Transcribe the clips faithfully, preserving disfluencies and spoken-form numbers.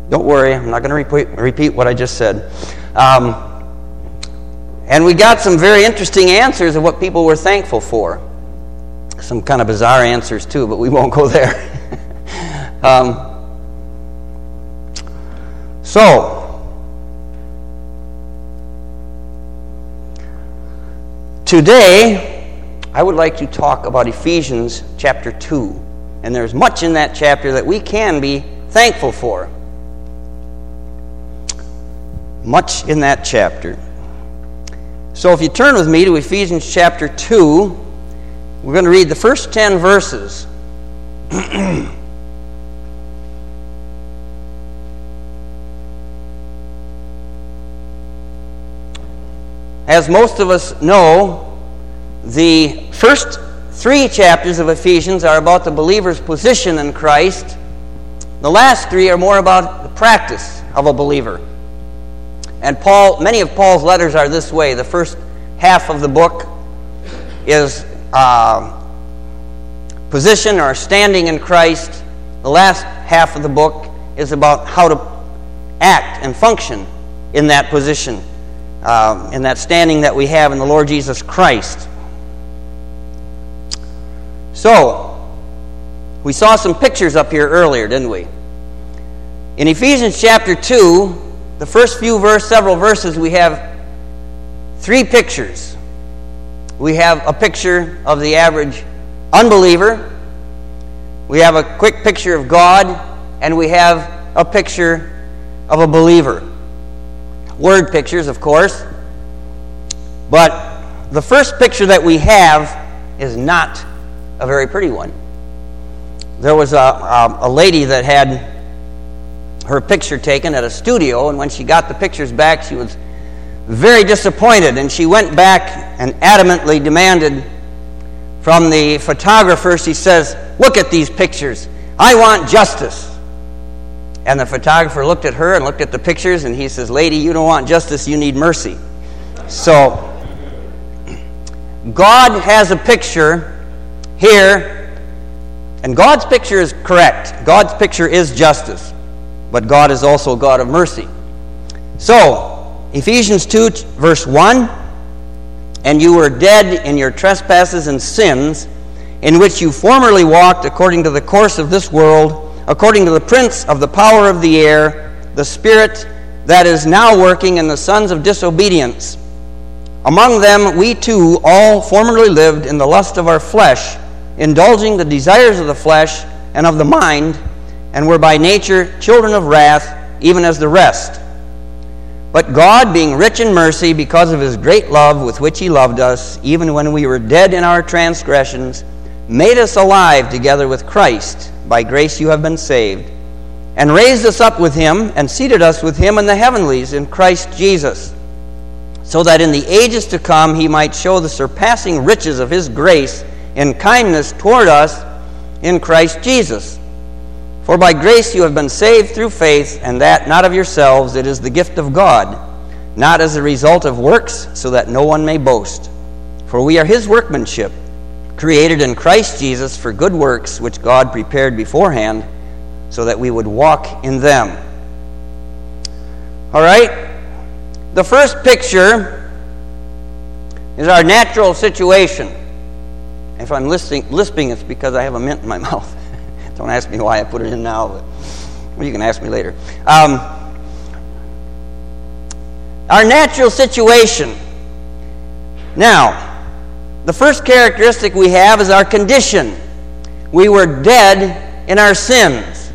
Don't worry, I'm not going to repeat, repeat what I just said. Um, and we got some very interesting answers of what people were thankful for. Some kind of bizarre answers too, but we won't go there. um, so, today, I would like to talk about Ephesians chapter two. And there's much in that chapter that we can be thankful for. Much in that chapter. So if you turn with me to Ephesians chapter two, we're going to read the first ten verses. As most of us know, the first three chapters of Ephesians are about the believer's position in Christ. The last three are more about the practice of a believer. And Paul, many of Paul's letters are this way. The first half of the book is uh, position or standing in Christ. The last half of the book is about how to act and function in that position, uh, in that standing that we have in the Lord Jesus Christ. So, we saw some pictures up here earlier, didn't we? In Ephesians chapter two, the first few verse, several verses, we have three pictures. We have a picture of the average unbeliever. We have a quick picture of God, and we have a picture of a believer. Word pictures, of course. But the first picture that we have is not a very pretty one. There was a, a, a lady that had her picture taken at a studio, and when she got the pictures back, she was very disappointed, and she went back and adamantly demanded from the photographer, she says, "Look at these pictures. I want justice." And the photographer looked at her and looked at the pictures, and he says, "Lady, you don't want justice, you need mercy." So, God has a picture here, and God's picture is correct. God's picture is justice. But God is also a God of mercy. So, Ephesians two, verse one, "And you were dead in your trespasses and sins, in which you formerly walked according to the course of this world, according to the prince of the power of the air, the spirit that is now working in the sons of disobedience. Among them we too all formerly lived in the lust of our flesh, indulging the desires of the flesh and of the mind, and were by nature children of wrath, even as the rest. But God, being rich in mercy, because of his great love with which he loved us, even when we were dead in our transgressions, made us alive together with Christ. By grace you have been saved, and raised us up with him, and seated us with him in the heavenlies in Christ Jesus, so that in the ages to come he might show the surpassing riches of his grace in kindness toward us in Christ Jesus. For by grace you have been saved through faith, and that not of yourselves, it is the gift of God, not as a result of works, so that no one may boast. For we are his workmanship, created in Christ Jesus for good works, which God prepared beforehand, so that we would walk in them." All right? The first picture is our natural situation. If I'm lisping, lisping it's because I have a mint in my mouth. Don't ask me why I put it in now, but well, you can ask me later. Um, our natural situation. Now, the first characteristic we have is our condition. We were dead in our sins.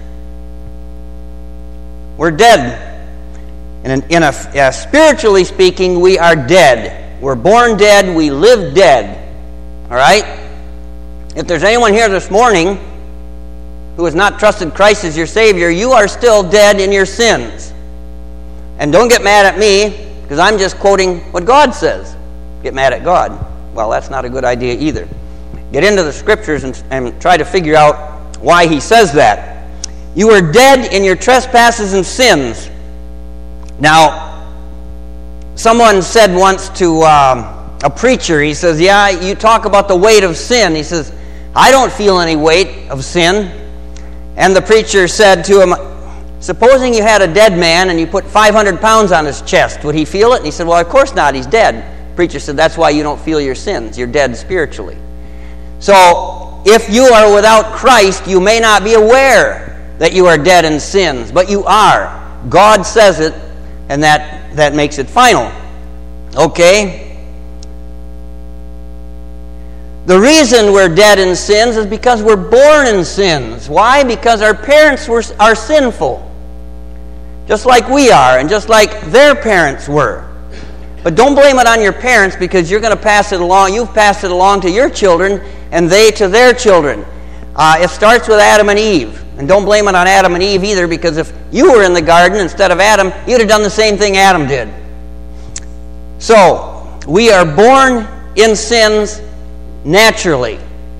We're dead. In, in a, uh, spiritually speaking, we are dead. We're born dead. We live dead. All right? If there's anyone here this morning who has not trusted Christ as your Savior, you are still dead in your sins. And don't get mad at me, because I'm just quoting what God says. Get mad at God. Well, that's not a good idea either. Get into the Scriptures and, and try to figure out why he says that. You were dead in your trespasses and sins. Now, someone said once to um, a preacher, he says, "Yeah, you talk about the weight of sin." He says, "I don't feel any weight of sin." And the preacher said to him, Supposing you had a dead man and you put five hundred pounds on his chest, would he feel it? And he said, well, of course not, he's dead. The preacher said, that's why you don't feel your sins. You're dead spiritually. So, if you are without Christ, you may not be aware that you are dead in sins, but you are. God says it, and that, that makes it final. Okay? The reason we're dead in sins is because we're born in sins. Why? Because our parents were are sinful. Just like we are, and just like their parents were. But don't blame it on your parents, because you're going to pass it along. You've passed it along to your children, and they to their children. Uh, it starts with Adam and Eve. And don't blame it on Adam and Eve either, because if you were in the garden instead of Adam, you'd have done the same thing Adam did. So, we are born in sins naturally.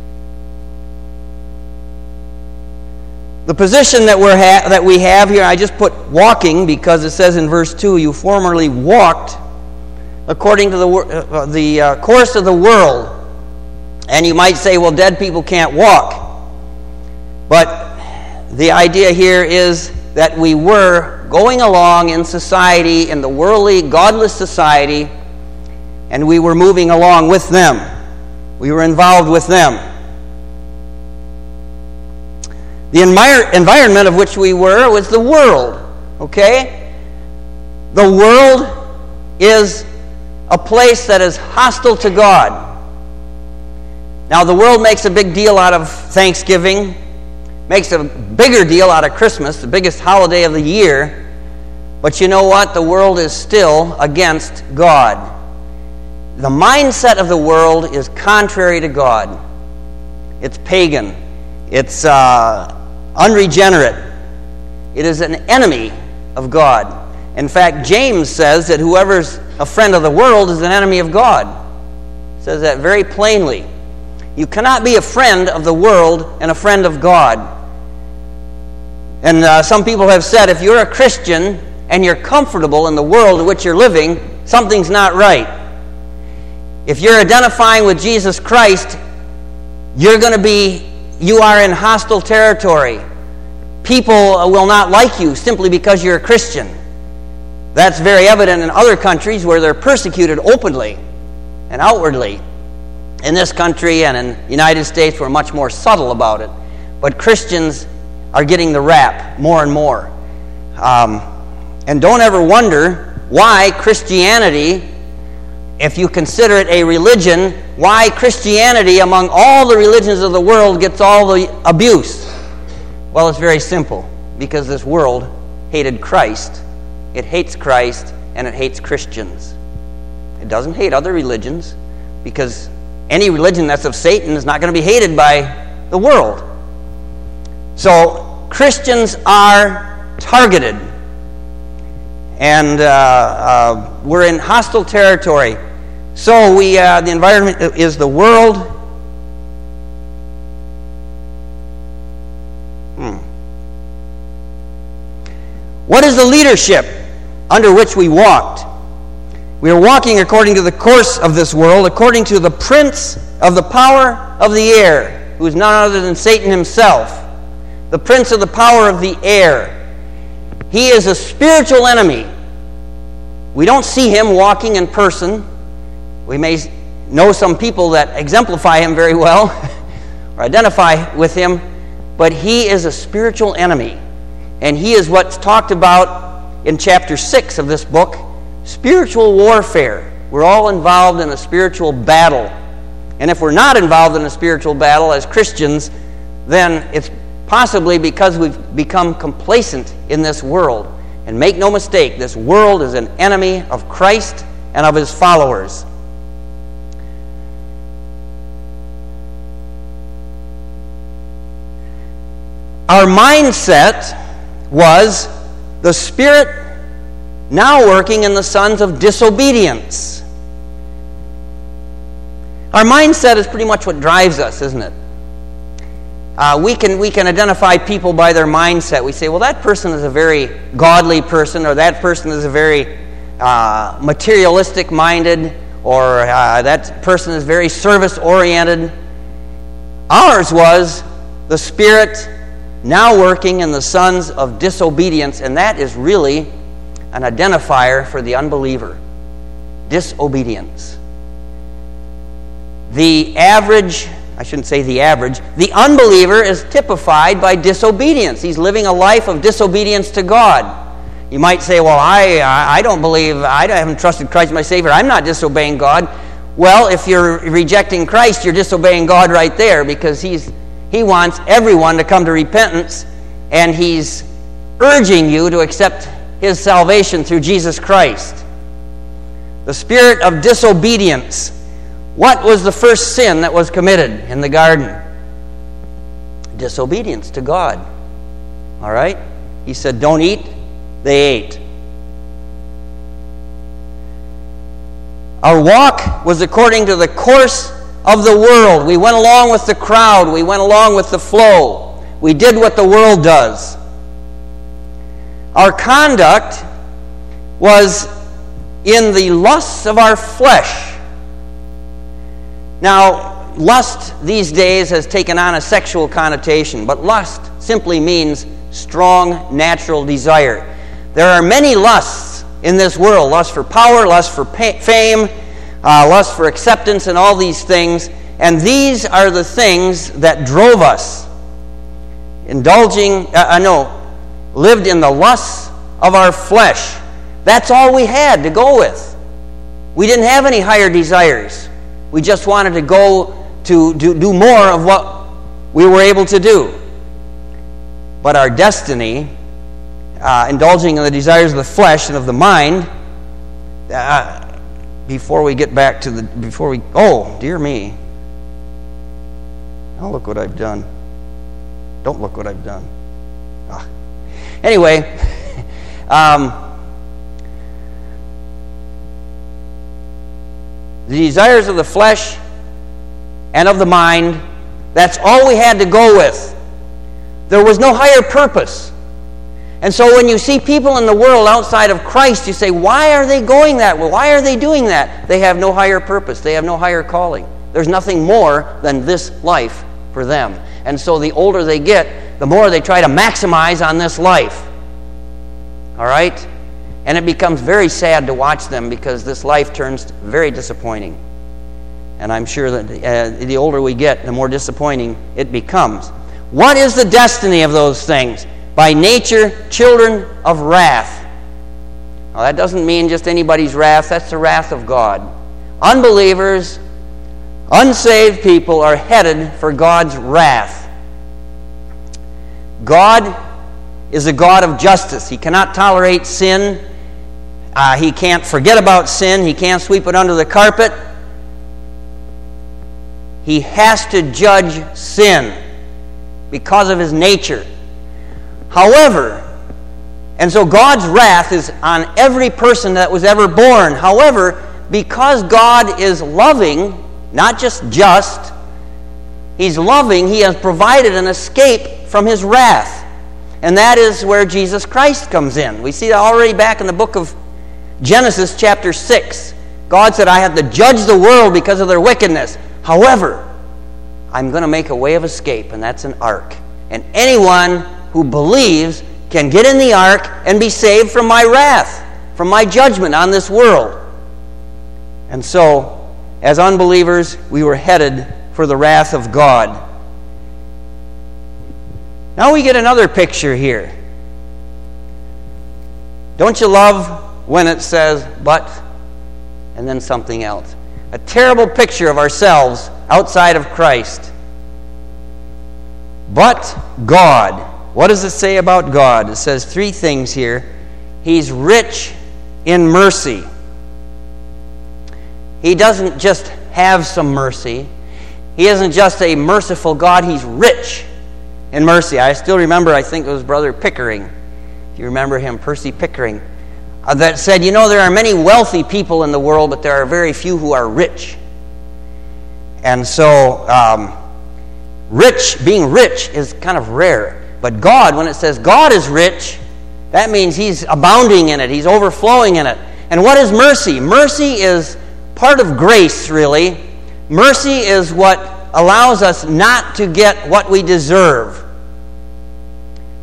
The position that, we're ha- that we have here, I just put walking because it says in verse two, you formerly walked according to the, uh, the uh, course of the world. And you might say, well, dead people can't walk. But the idea here is that we were going along in society, in the worldly, godless society, and we were moving along with them. We were involved with them. The envir- environment of which we were was the world. Okay? The world is a place that is hostile to God. Now, the world makes a big deal out of Thanksgiving, makes a bigger deal out of Christmas, the biggest holiday of the year. But you know what? The world is still against God. The mindset of the world is contrary to God. It's pagan. It's uh, unregenerate. It is an enemy of God. In fact, James says that whoever's a friend of the world is an enemy of God. He says that very plainly. You cannot be a friend of the world and a friend of God. And uh, some people have said, if you're a Christian and you're comfortable in the world in which you're living, something's not right. If you're identifying with Jesus Christ, you're going to be, you are in hostile territory. People will not like you simply because you're a Christian. That's very evident in other countries where they're persecuted openly and outwardly. In this country and in the United States, we're much more subtle about it. But Christians are getting the rap more and more. Um, and don't ever wonder why Christianity, if you consider it a religion, why Christianity among all the religions of the world gets all the abuse. Well, it's very simple. Because this world hated Christ. It hates Christ and it hates Christians. It doesn't hate other religions, because any religion that's of Satan is not going to be hated by the world. So, Christians are targeted. And uh, uh, we're in hostile territory. So, we uh, the environment is the world. Hmm. What is the leadership under which we walked? We are walking according to the course of this world, according to the prince of the power of the air, who is none other than Satan himself. The prince of the power of the air. He is a spiritual enemy. We don't see him walking in person. We may know some people that exemplify him very well, or identify with him, but he is a spiritual enemy. And he is what's talked about in chapter six of this book, spiritual warfare. We're all involved in a spiritual battle. And if we're not involved in a spiritual battle as Christians, then it's possibly because we've become complacent in this world. And make no mistake, this world is an enemy of Christ and of his followers. Our mindset was the Spirit now working in the sons of disobedience. Our mindset is pretty much what drives us, isn't it? Uh, we can we can identify people by their mindset. We say, well, that person is a very godly person, or that person is a very uh, materialistic-minded, or uh, that person is very service-oriented. Ours was the Spirit now working in the sons of disobedience, and that is really an identifier for the unbeliever. Disobedience. The average, I shouldn't say the average, the unbeliever is typified by disobedience. He's living a life of disobedience to God. You might say, well, I I don't believe, I haven't trusted Christ as my Savior. I'm not disobeying God. Well, if you're rejecting Christ, you're disobeying God right there, because he's He wants everyone to come to repentance, and He's urging you to accept His salvation through Jesus Christ. The spirit of disobedience. What was the first sin that was committed in the garden? Disobedience to God. All right? He said, don't eat. They ate. Our walk was according to the course of the world. We went along with the crowd. We went along with the flow. We did what the world does. Our conduct was in the lusts of our flesh. Now, lust these days has taken on a sexual connotation, but lust simply means strong natural desire. There are many lusts in this world. Lust for power, lust for pa- fame, uh, lust for acceptance, and all these things. And these are the things that drove us. Indulging, uh, uh, no, lived in the lusts of our flesh. That's all we had to go with. We didn't have any higher desires. We just wanted to go to do, do more of what we were able to do. But our destiny, uh, indulging in the desires of the flesh and of the mind, uh, before we get back to the, before we, oh, dear me. Oh, look what I've done. Don't look what I've done. Ah. Anyway, um, the desires of the flesh and of the mind, that's all we had to go with. There was no higher purpose. And so when you see people in the world outside of Christ, you say, why are they going that way? Why are they doing that? They have no higher purpose. They have no higher calling. There's nothing more than this life for them. And so the older they get, the more they try to maximize on this life. All right? And it becomes very sad to watch them, because this life turns very disappointing. And I'm sure that uh, the older we get, the more disappointing it becomes. What is the destiny of those things? By nature, children of wrath. Now, that doesn't mean just anybody's wrath. That's the wrath of God. Unbelievers, unsaved people are headed for God's wrath. God is a God of justice. He cannot tolerate sin. Uh, he can't forget about sin. He can't sweep it under the carpet. He has to judge sin because of His nature. However, and so God's wrath is on every person that was ever born. However, because God is loving, not just just, He's loving, He has provided an escape from His wrath. And that is where Jesus Christ comes in. We see that already back in the book of Genesis chapter six. God said, I have to judge the world because of their wickedness. However, I'm going to make a way of escape, and that's an ark. And anyone who believes can get in the ark and be saved from my wrath, from my judgment on this world. And so, as unbelievers, we were headed for the wrath of God. Now we get another picture here. Don't you love when it says, but, and then something else? A terrible picture of ourselves outside of Christ. But God. What does it say about God? It says three things here. He's rich in mercy. He doesn't just have some mercy. He isn't just a merciful God. He's rich in mercy. I still remember, I think it was Brother Pickering. If you remember him, Percy Pickering, uh, that said, you know, there are many wealthy people in the world, but there are very few who are rich. And so, um, rich, being rich is kind of rare. But God, when it says God is rich, that means He's abounding in it. He's overflowing in it. And what is mercy? Mercy is part of grace, really. Mercy is what allows us not to get what we deserve.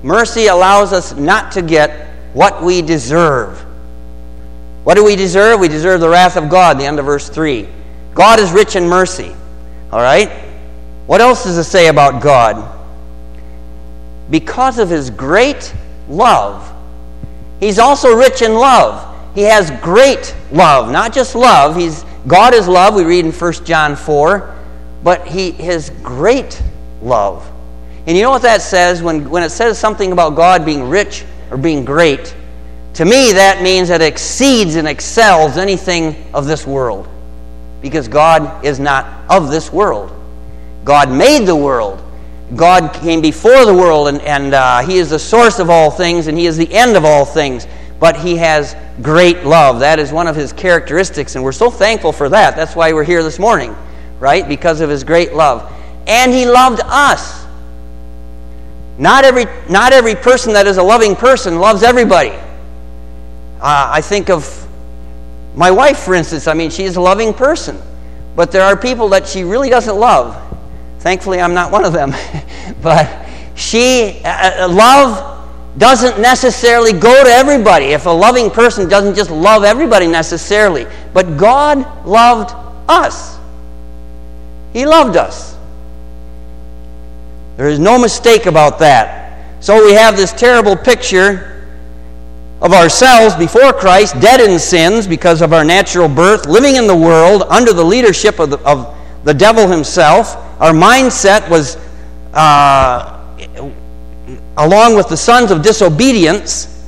Mercy allows us not to get what we deserve. What do we deserve? We deserve the wrath of God, the end of verse three. God is rich in mercy. All right? What else does it say about God? Because of his great love, he's also rich in love. He has great love, not just love. He's God is love, we read in First John four, but he has great love. And you know what that says? When, when it says something about God being rich or being great, to me that means that it exceeds and excels anything of this world. Because God is not of this world. God made the world. God came before the world, and, and uh, he is the source of all things, and he is the end of all things. But he has great love. That is one of his characteristics, and we're so thankful for that. That's why we're here this morning, right? Because of his great love. And he loved us. Not every, not every person that is a loving person loves everybody. Uh, I think of my wife, for instance. I mean, she's a loving person. But there are people that she really doesn't love. Thankfully, I'm not one of them. But she, uh, love doesn't necessarily go to everybody. If a loving person doesn't just love everybody necessarily. But God loved us. He loved us. There is no mistake about that. So we have this terrible picture of ourselves before Christ, dead in sins because of our natural birth, living in the world under the leadership of the, of the devil himself. Our mindset was, uh, along with the sons of disobedience,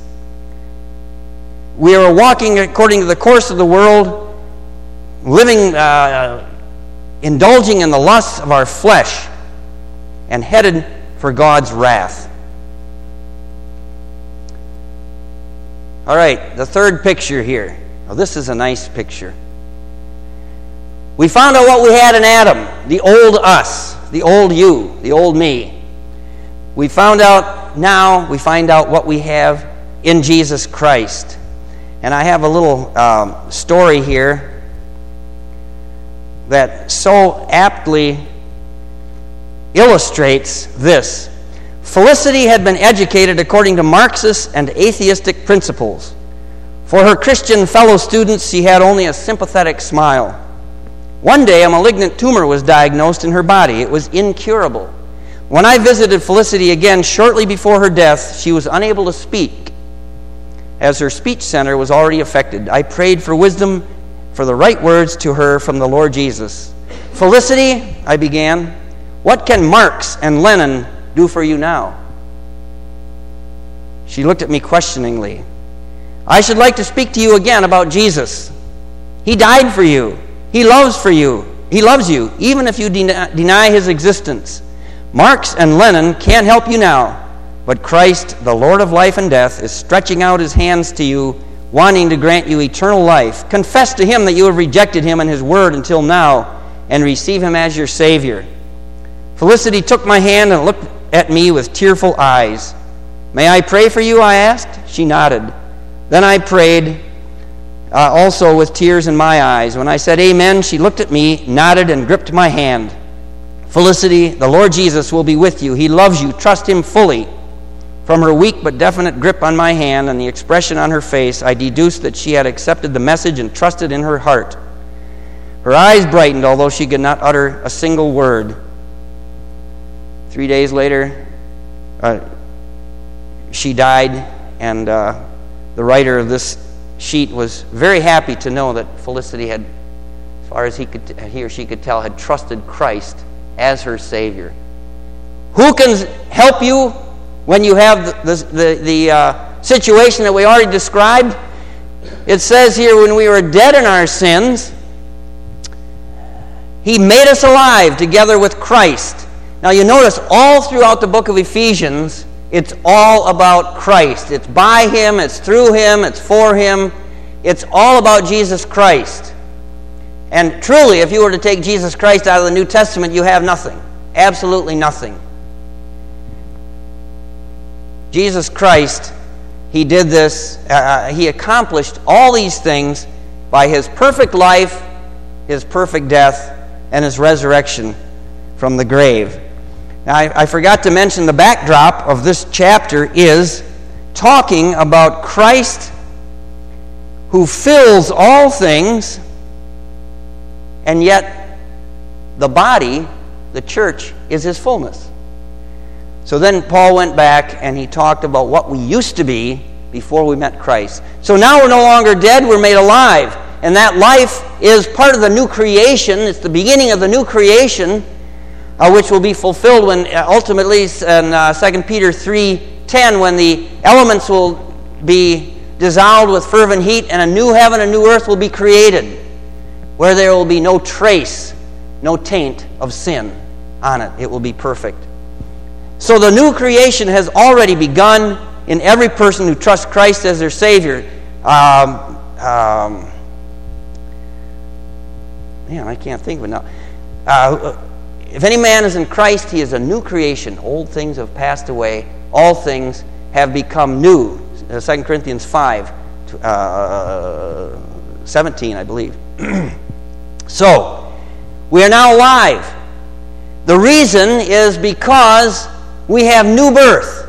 we are walking according to the course of the world, living, uh, indulging in the lusts of our flesh, and headed for God's wrath. All right, the third picture here. Now, this is a nice picture. We found out what we had in Adam, the old us, the old you, the old me. We found out now, we find out what we have in Jesus Christ. And I have a little um, story here that so aptly illustrates this. Felicity had been educated according to Marxist and atheistic principles. For her Christian fellow students, she had only a sympathetic smile. One day, a malignant tumor was diagnosed in her body. It was incurable. When I visited Felicity again shortly before her death, she was unable to speak, as her speech center was already affected. I prayed for wisdom for the right words to her from the Lord Jesus. Felicity, I began, what can Marx and Lenin do for you now? She looked at me questioningly. I should like to speak to you again about Jesus. He died for you. He loves for you. He loves you, even if you den- deny his existence. Marx and Lenin can't help you now, but Christ, the Lord of life and death, is stretching out his hands to you, wanting to grant you eternal life. Confess to him that you have rejected him and his word until now, and receive him as your Savior. Felicity took my hand and looked at me with tearful eyes. May I pray for you, I asked. She nodded. Then I prayed, uh, also with tears in my eyes. When I said amen, she looked at me, nodded, and gripped my hand. Felicity, the Lord Jesus will be with you. He loves you. Trust him fully. From her weak but definite grip on my hand and the expression on her face, I deduced that she had accepted the message and trusted in her heart. Her eyes brightened, although she could not utter a single word. Three days later, uh, she died, and uh, the writer of this sheet was very happy to know that Felicity had, as far as he could, he or she could tell, had trusted Christ as her Savior. Who can help you when you have the the, the uh, situation that we already described? It says here, when we were dead in our sins, he made us alive together with Christ. Now you notice all throughout the book of Ephesians, it's all about Christ. It's by him, it's through him, it's for him. It's all about Jesus Christ. And truly, if you were to take Jesus Christ out of the New Testament, you have nothing. Absolutely nothing. Jesus Christ, he did this, uh, he accomplished all these things by his perfect life, his perfect death, and his resurrection from the grave. Now, I, I forgot to mention the backdrop of this chapter is talking about Christ who fills all things, and yet the body, the church, is his fullness. So then Paul went back and he talked about what we used to be before we met Christ. So now we're no longer dead, we're made alive. And that life is part of the new creation. It's the beginning of the new creation, uh, which will be fulfilled when uh, ultimately in uh, Second Peter three ten, when the elements will be dissolved with fervent heat and a new heaven and new earth will be created, where there will be no trace, no taint of sin on it. It will be perfect. So the new creation has already begun in every person who trusts Christ as their Savior. Um, um, man, I can't think of it now. Uh, if any man is in Christ, he is a new creation. Old things have passed away. All things have become new. Uh, Second Corinthians five, uh, seventeen, I believe. So, we are now alive. The reason is because we have new birth.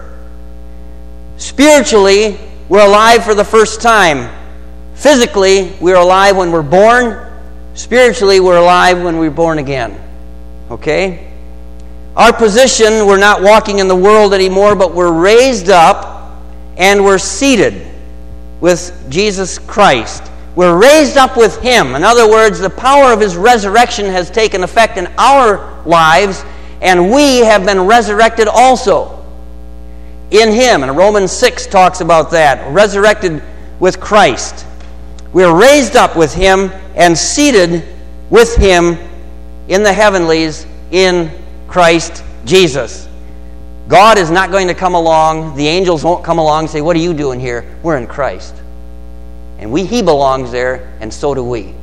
Spiritually, we're alive for the first time. Physically, we're alive when we're born. Spiritually, we're alive when we're born again. Okay? Our position, we're not walking in the world anymore, but we're raised up and we're seated with Jesus Christ. We're raised up with Him. In other words, the power of His resurrection has taken effect in our lives, and we have been resurrected also in Him. And Romans six talks about that. Resurrected with Christ. We're raised up with Him and seated with Him in the heavenlies in Christ Jesus. God is not going to come along. The angels won't come along and say, "What are you doing here?" We're in Christ. And we, He belongs there, and so do we.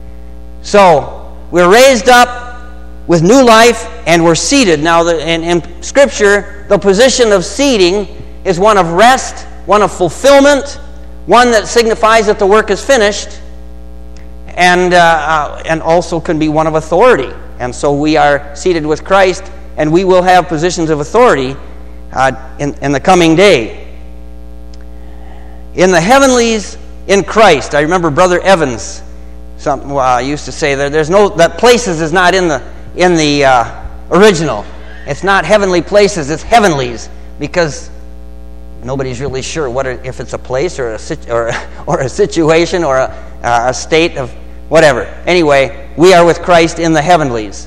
So, we're raised up with new life, and we're seated. Now, the, in, in Scripture, the position of seating is one of rest, one of fulfillment, one that signifies that the work is finished, and, uh, uh, and also can be one of authority. And so we are seated with Christ, and we will have positions of authority uh, in, in the coming day. In the heavenlies, in Christ. I remember Brother Evans some, uh, used to say that there's no that places is not in the in the uh, original. It's not heavenly places, it's heavenlies, because nobody's really sure what it, if it's a place or a or or a situation or a, a state of whatever. Anyway, we are with Christ in the heavenlies.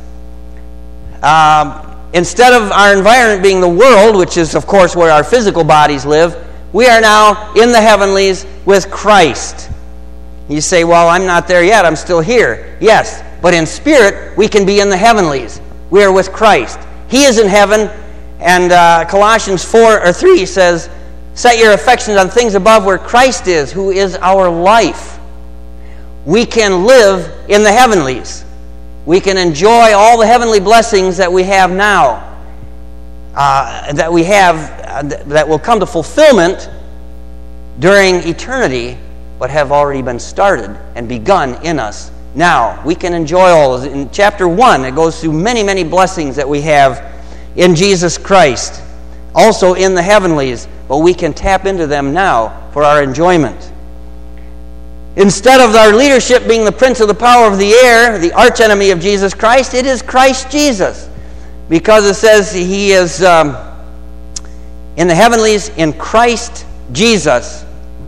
Um, instead of our environment being the world, which is of course where our physical bodies live, we are now in the heavenlies with Christ. You say, "Well, I'm not there yet. I'm still here." Yes, but in spirit, we can be in the heavenlies. We are with Christ. He is in heaven, and uh, Colossians four or three says, "Set your affections on things above where Christ is, who is our life." We can live in the heavenlies. We can enjoy all the heavenly blessings that we have now, uh, that we have, uh, that will come to fulfillment during eternity, but have already been started and begun in us now. We can enjoy all of it. In chapter one, it goes through many, many blessings that we have in Jesus Christ, also in the heavenlies, but we can tap into them now for our enjoyment. Instead of our leadership being the prince of the power of the air, the archenemy of Jesus Christ, it is Christ Jesus, because it says He is um, in the heavenlies in Christ Jesus.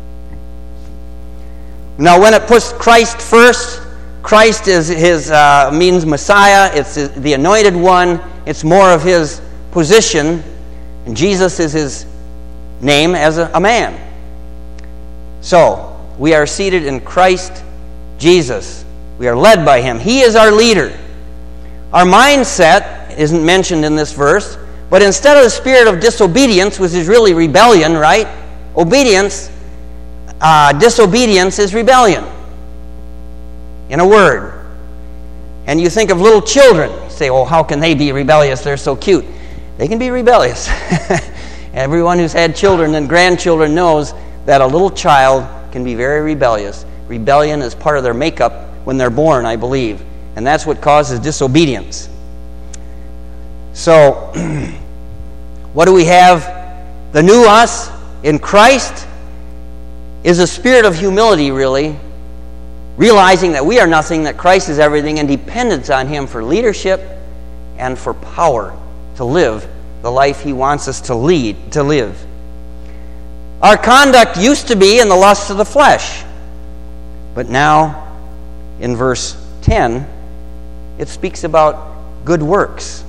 Now, when it puts Christ first, Christ is his uh, means Messiah. It's the anointed one. It's more of His position, and Jesus is His name as a, a man. So, we are seated in Christ Jesus. We are led by Him. He is our leader. Our mindset isn't mentioned in this verse, but instead of the spirit of disobedience, which is really rebellion, right? Obedience, uh, disobedience is rebellion. In a word. And you think of little children. You say, "Oh, how can they be rebellious? They're so cute." They can be rebellious. Everyone who's had children and grandchildren knows that a little child can be very rebellious. Rebellion is part of their makeup when they're born, I believe. And that's what causes disobedience. So, what do we have? The new us in Christ is a spirit of humility, really, realizing that we are nothing, that Christ is everything, and dependence on Him for leadership and for power to live the life He wants us to lead, to live. Our conduct used to be in the lusts of the flesh, but now, in verse ten, it speaks about good works.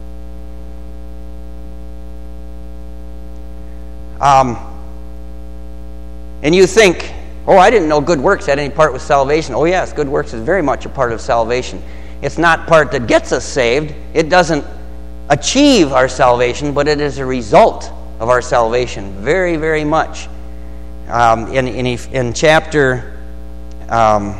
Um, and you think, oh, I didn't know good works had any part with salvation. Oh, yes, good works is very much a part of salvation. It's not part that gets us saved. It doesn't achieve our salvation, but it is a result of our salvation, very, very much. Um, in, in, in chapter, um,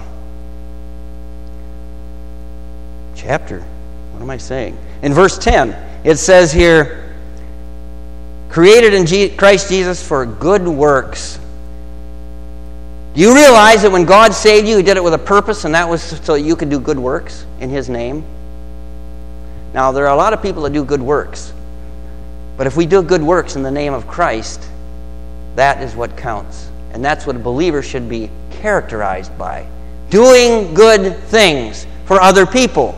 chapter, what am I saying? In verse ten, it says here, created in Je- Christ Jesus for good works. Do you realize that when God saved you, He did it with a purpose, and that was so that you could do good works in His name? Now, there are a lot of people that do good works. But if we do good works in the name of Christ, that is what counts. And that's what a believer should be characterized by. Doing good things for other people.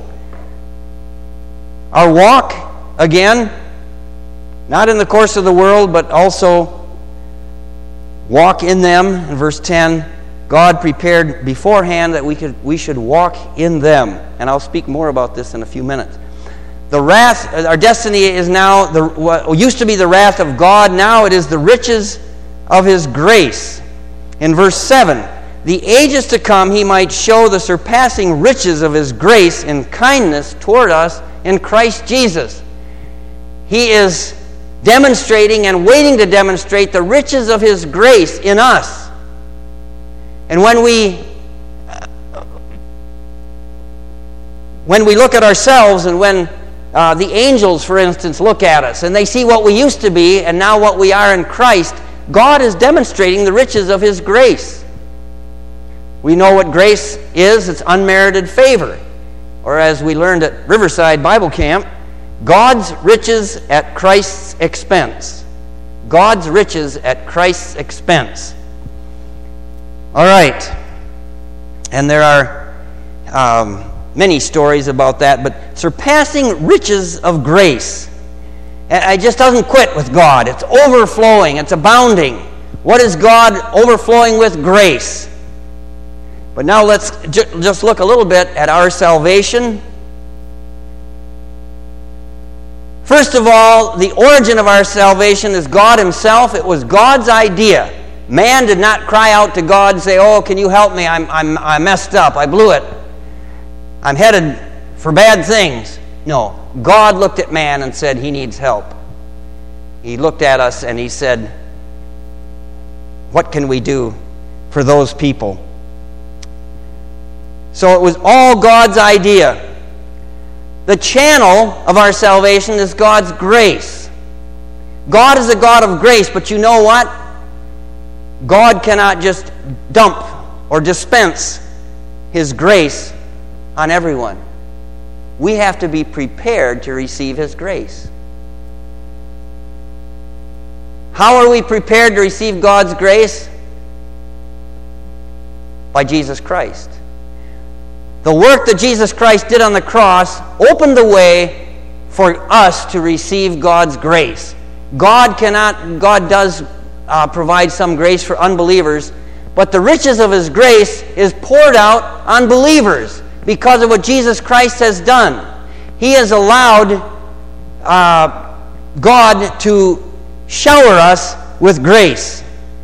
Our walk, again, not in the course of the world, but also walk in them. In verse ten, God prepared beforehand that we could we should walk in them. And I'll speak more about this in a few minutes. The wrath, our destiny is now, the what used to be the wrath of God, now it is the riches of His grace. In verse seven, the ages to come He might show the surpassing riches of His grace and kindness toward us in Christ Jesus. He is demonstrating and waiting to demonstrate the riches of His grace in us. And when we when we look at ourselves, and when uh, the angels, for instance, look at us, and they see what we used to be and now what we are in Christ, God is demonstrating the riches of His grace. We know what grace is. It's unmerited favor. Or as we learned at Riverside Bible Camp, God's riches at Christ's expense. God's riches at Christ's expense. All right. And there are um, many stories about that, but surpassing riches of grace. It just doesn't quit with God. It's overflowing. It's abounding. What is God overflowing with? Grace. But now let's ju- just look a little bit at our salvation. First of all, the origin of our salvation is God Himself. It was God's idea. Man did not cry out to God and say, oh, can you help me? I'm, I'm, I messed up. I blew it. I'm headed for bad things. No. God looked at man and said he needs help. He looked at us and He said, what can we do for those people? So it was all God's idea. The channel of our salvation is God's grace. God is a God of grace, but you know what? God cannot just dump or dispense His grace on everyone. We have to be prepared to receive His grace. How are we prepared to receive God's grace? By Jesus Christ. The work that Jesus Christ did on the cross opened the way for us to receive God's grace. God cannot, God does uh, provide some grace for unbelievers, but the riches of His grace is poured out on believers because of what Jesus Christ has done. He has allowed uh, God to shower us with grace.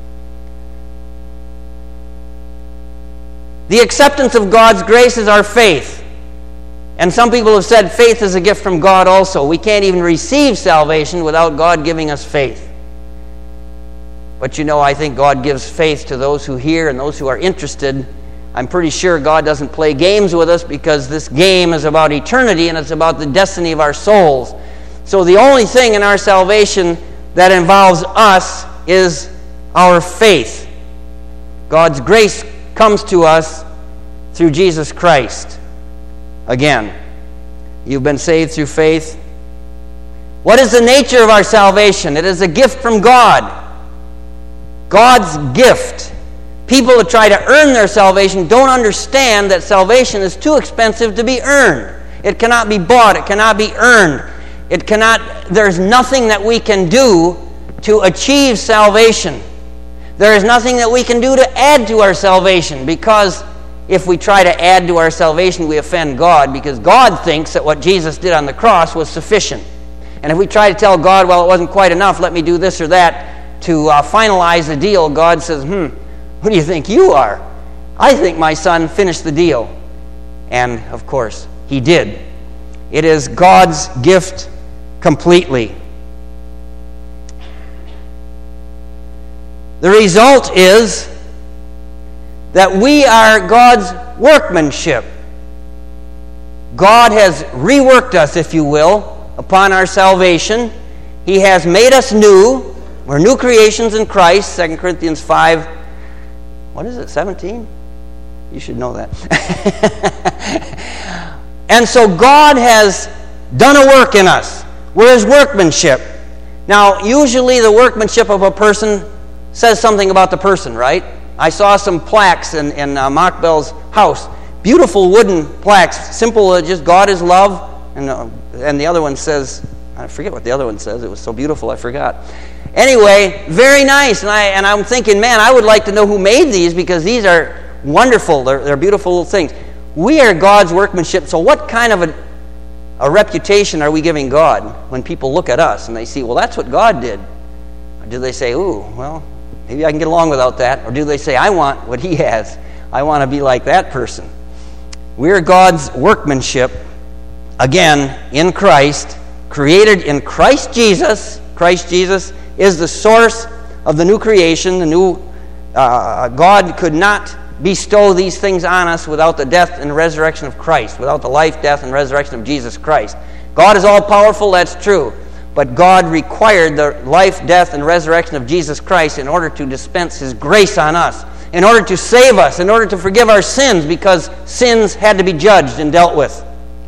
The acceptance of God's grace is our faith. And some people have said faith is a gift from God also. We can't even receive salvation without God giving us faith. But you know, I think God gives faith to those who hear and those who are interested. I'm pretty sure God doesn't play games with us, because this game is about eternity and it's about the destiny of our souls. So the only thing in our salvation that involves us is our faith. God's grace comes to us through Jesus Christ. Again, you've been saved through faith. What is the nature of our salvation? It is a gift from God. God's gift. People that try to earn their salvation don't understand that salvation is too expensive to be earned. It cannot be bought. It cannot be earned. It cannot, there's nothing that we can do to achieve salvation. There is nothing that we can do to add to our salvation, because if we try to add to our salvation, we offend God, because God thinks that what Jesus did on the cross was sufficient. And if we try to tell God, well, it wasn't quite enough, let me do this or that to uh, finalize the deal, God says, hmm, who do you think you are? I think my son finished the deal. And, of course, he did. It is God's gift completely. The result is that we are God's workmanship. God has reworked us, if you will, upon our salvation. He has made us new. We're new creations in Christ. Second Corinthians five, what is it, seventeen? You should know that. And so God has done a work in us. We're His workmanship. Now, usually the workmanship of a person says something about the person, right? I saw some plaques in, in uh, Mark Bell's house. Beautiful wooden plaques. Simple, uh, just God is love. And, uh, and the other one says, I forget what the other one says. It was so beautiful, I forgot. Anyway, very nice. And, I, and I'm thinking, man, I would like to know who made these, because these are wonderful. They're, they're beautiful little things. We are God's workmanship. So what kind of a, a reputation are we giving God when people look at us and they see, well, that's what God did? Or do they say, ooh, well, maybe I can get along without that? Or do they say, I want what he has. I want to be like that person. We're God's workmanship, again, in Christ, created in Christ Jesus. Christ Jesus is the source of the new creation. The new uh, God could not bestow these things on us without the death and resurrection of Christ, without the life, death, and resurrection of Jesus Christ. God is all-powerful, that's true. But God required the life, death, and resurrection of Jesus Christ in order to dispense His grace on us, in order to save us, in order to forgive our sins, because sins had to be judged and dealt with.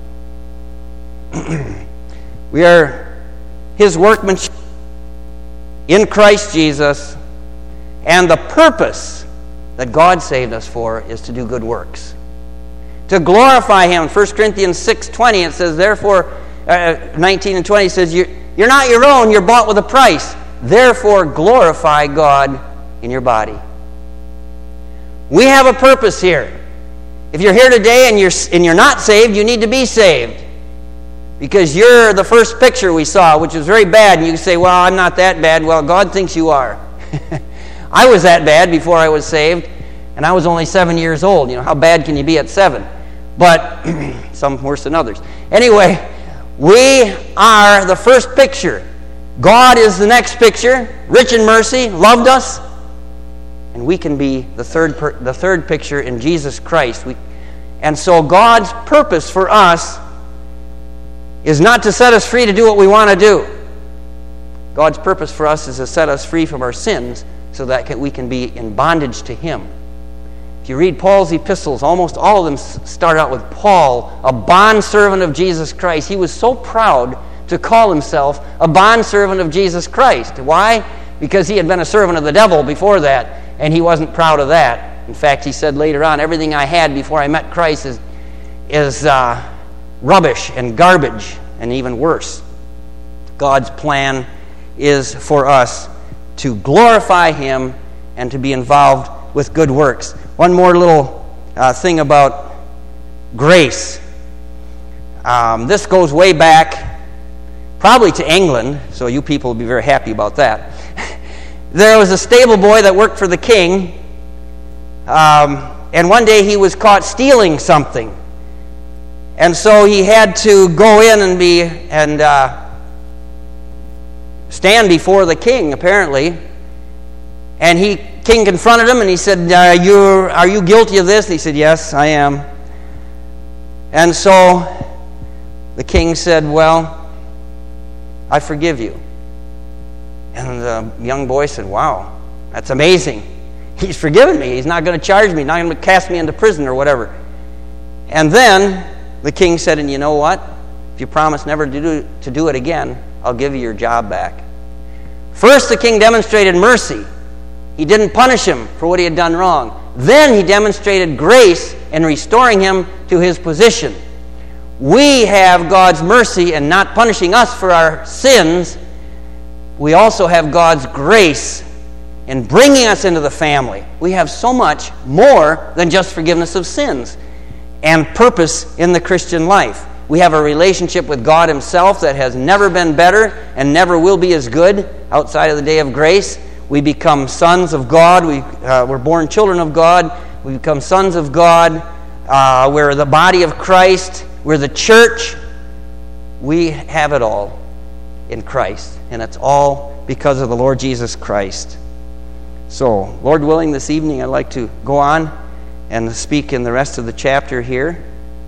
We are His workmanship in Christ Jesus, and the purpose that God saved us for is to do good works, to glorify Him. First Corinthians six twenty, it says, therefore, uh, nineteen and twenty says, you're, you're not your own, you're bought with a price. Therefore, glorify God in your body. We have a purpose here. If you're here today and you're, and you're not saved, you need to be saved. Because you're the first picture we saw, which is very bad. And you can say, well, I'm not that bad. Well, God thinks you are. I was that bad before I was saved, and I was only seven years old. You know, how bad can you be at seven? But some worse than others. Anyway, we are the first picture. God is the next picture, rich in mercy, loved us, and we can be the third per, the third picture in Jesus Christ. We, and so God's purpose for us is not to set us free to do what we want to do. God's purpose for us is to set us free from our sins so that we can be in bondage to Him. If you read Paul's epistles, almost all of them start out with Paul, a bondservant of Jesus Christ. He was so proud to call himself a bondservant of Jesus Christ. Why? Because he had been a servant of the devil before that, and he wasn't proud of that. In fact, he said later on, everything I had before I met Christ is, is uh, rubbish and garbage, and even worse. God's plan is for us to glorify Him and to be involved with good works. One more little uh, thing about grace. Um, this goes way back, probably to England, so you people will be very happy about that. There was a stable boy that worked for the king, um, and one day he was caught stealing something. And so he had to go in and be and uh, stand before the king, apparently. And he king confronted him, and he said, uh, you, are you guilty of this? And he said, yes, I am. And so the king said, well, I forgive you. And the young boy said, wow, that's amazing. He's forgiven me. He's not going to charge me, not going to cast me into prison or whatever. And then the king said, and you know what? If you promise never to do, to do it again, I'll give you your job back. First, the king demonstrated mercy. He didn't punish him for what he had done wrong. Then he demonstrated grace in restoring him to his position. We have God's mercy in not punishing us for our sins. We also have God's grace in bringing us into the family. We have so much more than just forgiveness of sins and purpose in the Christian life. We have a relationship with God himself that has never been better and never will be as good outside of the day of grace. We become sons of God. We, uh, we're born children of God. We become sons of God. Uh, we're the body of Christ. We're the church. We have it all in Christ. And it's all because of the Lord Jesus Christ. So, Lord willing, this evening I'd like to go on and speak in the rest of the chapter here.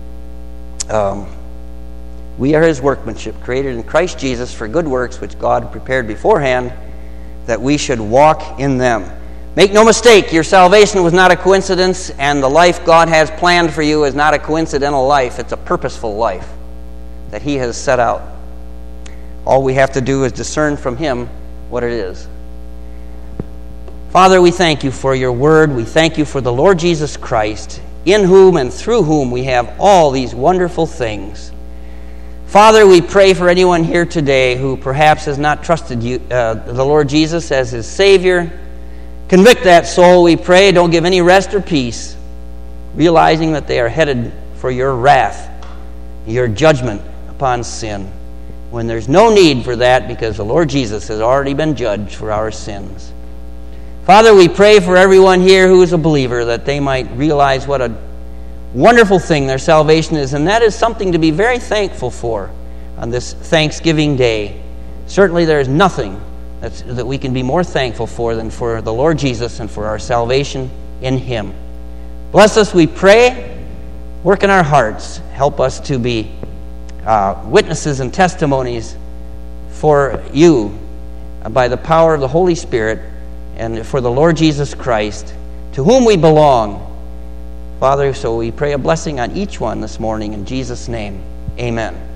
Um, we are his workmanship, created in Christ Jesus for good works, which God prepared beforehand, that we should walk in them. Make no mistake, your salvation was not a coincidence, and the life God has planned for you is not a coincidental life. It's a purposeful life that he has set out. All we have to do is discern from him what it is. Father, we thank you for your word. We thank you for the Lord Jesus Christ, in whom and through whom we have all these wonderful things. Father, we pray for anyone here today who perhaps has not trusted you, uh, the Lord Jesus as his Savior. Convict that soul, we pray. Don't give any rest or peace, realizing that they are headed for your wrath, your judgment upon sin, when there's no need for that because the Lord Jesus has already been judged for our sins. Father, we pray for everyone here who is a believer that they might realize what a wonderful thing their salvation is, and that is something to be very thankful for on this Thanksgiving Day. Certainly there is nothing that's, that we can be more thankful for than for the Lord Jesus and for our salvation in him. Bless us, we pray. Work in our hearts. Help us to be uh, witnesses and testimonies for you uh, by the power of the Holy Spirit and for the Lord Jesus Christ, to whom we belong. Father, so we pray a blessing on each one this morning in Jesus' name. Amen.